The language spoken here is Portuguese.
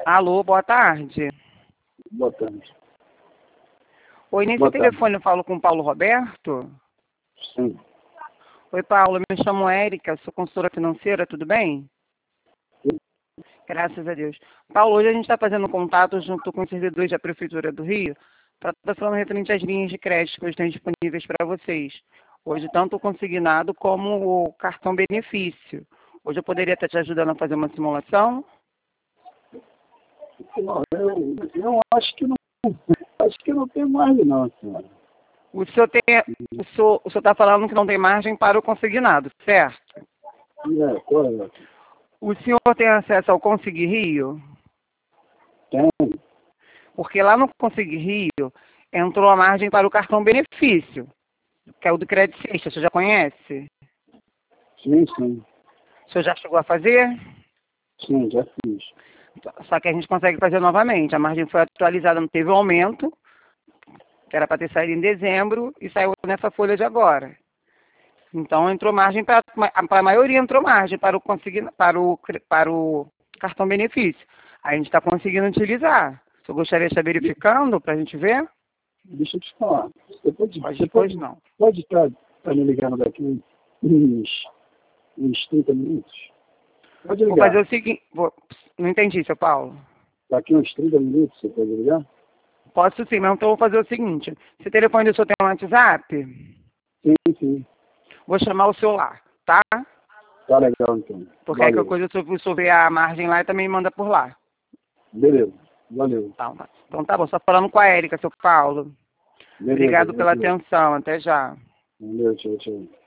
Alô, boa tarde. Boa tarde. Oi, nesse Boa telefone eu falo com o Paulo Roberto? Sim. Oi, Paulo, me chamo Érica, sou consultora financeira, tudo bem? Sim. Graças a Deus. Paulo, hoje a gente está fazendo contato junto com os servidores da Prefeitura do Rio para estar falando referente às linhas de crédito que estão disponíveis para vocês. Hoje, tanto o consignado como o cartão benefício. Hoje eu poderia estar te ajudando a fazer uma simulação? Não, eu acho que não tem mais não, senhora. O senhor está falando que não tem margem para o consignado, certo? Correto. O senhor tem acesso ao Consegui Rio? Tem. Porque lá no Consegui Rio entrou a margem para o cartão benefício, que é o do Crédito Sexta. O senhor já conhece? Sim, sim. O senhor já chegou a fazer? Sim, já fiz. Só que a gente consegue fazer novamente. A margem foi atualizada, não teve um aumento, que era para ter saído em dezembro, e saiu nessa folha de agora. Então entrou margem para a maioria entrou margem para o cartão benefício. A gente está conseguindo utilizar. O senhor gostaria de estar verificando para a gente ver? Deixa eu te falar. Você Pois não. pode estar me ligando daqui uns 30 minutos? Pode Vou ligar. fazer o seguinte. Não entendi, seu Paulo. Daqui uns 30 minutos você pode ligar? Posso sim, mas então vou fazer o seguinte. Esse telefone do senhor tem um WhatsApp? Sim, sim. Vou chamar o celular, tá? Tá legal então. Porque aí qualquer Valeu. coisa o senhor vê a margem lá e também manda por lá. Beleza. Valeu. Então tá bom, só falando com a Érica, seu Paulo. Beleza. Obrigado pela Valeu. atenção, até já. Valeu, tchau, tchau.